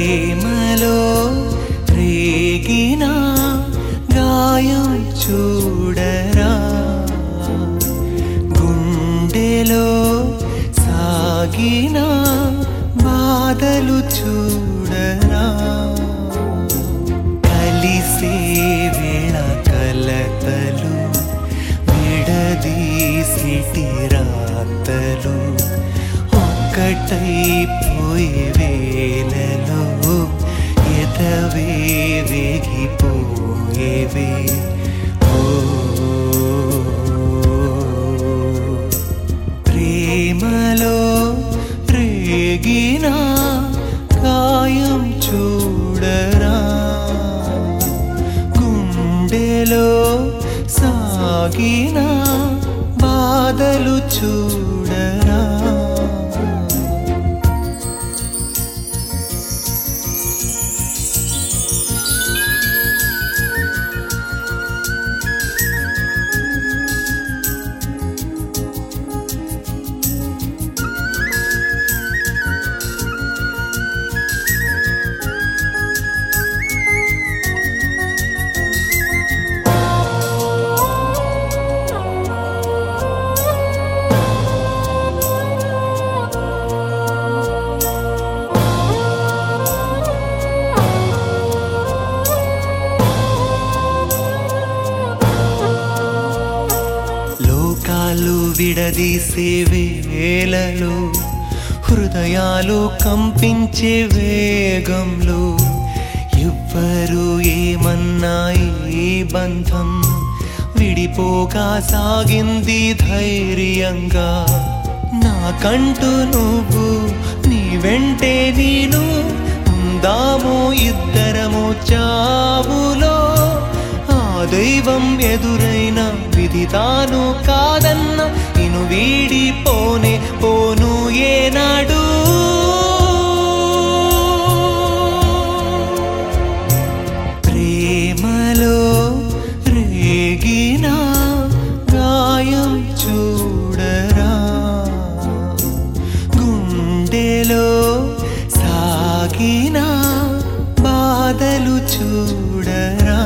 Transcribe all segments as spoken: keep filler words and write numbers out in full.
ప్రేమలో రేగిన గాయం చూడరా, గుండెలో సాగిన బాధలు చూడరా, కలిసే వేళ కలతలు విడదీసిటి రాతలు ఒక్కటైపోయే వేళలో ఎదవే వేగిపోయేవే. ఓ ప్రేమలో రేగిన గాయం చూడరా, గుండెలో సాగిన బాధలు చూడరా. విడదీసే వేళలో హృదయాలు కంపించే వేగంలో ఎవ్వరు ఏమన్నా ఈ బంధం విడిపోగా సాగింది ధైర్యంగా. నాకంటూ నువ్వు నీ వెంటే నేను ఉందాము ఇద్దరము చావులో. ఆ దైవం ఎదురైన విధి తాను కాదన్న నిన్ను వీడిపోనే పోను ఏనాడు. ప్రేమలో రేగిన గాయం చూడరా, గుండెలో సాగిన బాధలు చూడరా.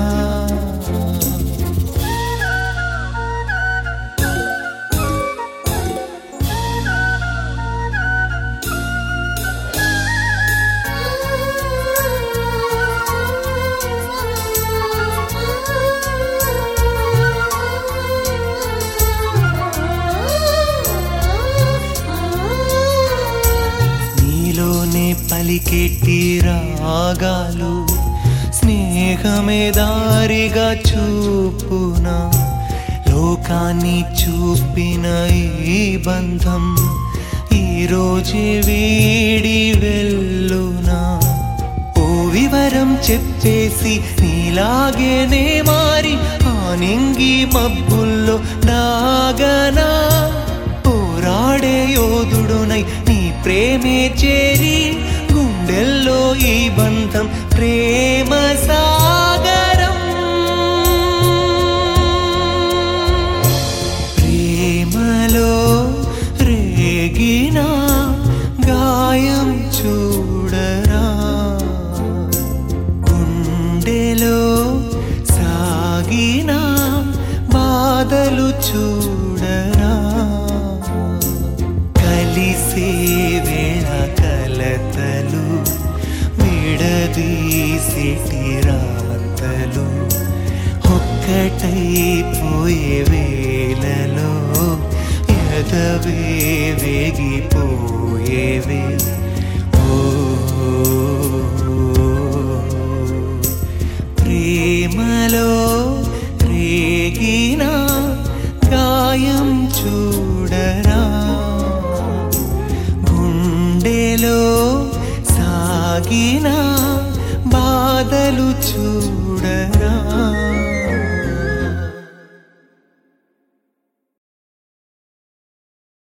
పలికెట్టి రాగాలు స్నేహమే దారిగా చూపునా, లోకాన్ని చూపిన ఈ బంధం ఈరోజే వీడి వెళ్ళునా. ఓ వివరం చెప్పేసి నీలాగేనే మారి ఆ నింగి మబ్బుల్లో దాగనా. పోరాడే యోధుడునై నీ ప్రేమే చేరి గుండెల్లో ఈ బంధం ప్రేమ సాగరం. ప్రేమలో రేగిన గాయం చూడరా, గుండెలో సాగిన బాధలు చూడరా, కలిసే వేళ కలతలు విడదీసిటి రాతలు ఒక్కటైపోయే వేళలో ఎదవే వేగిపోయేవే. ఓ ప్రేమలో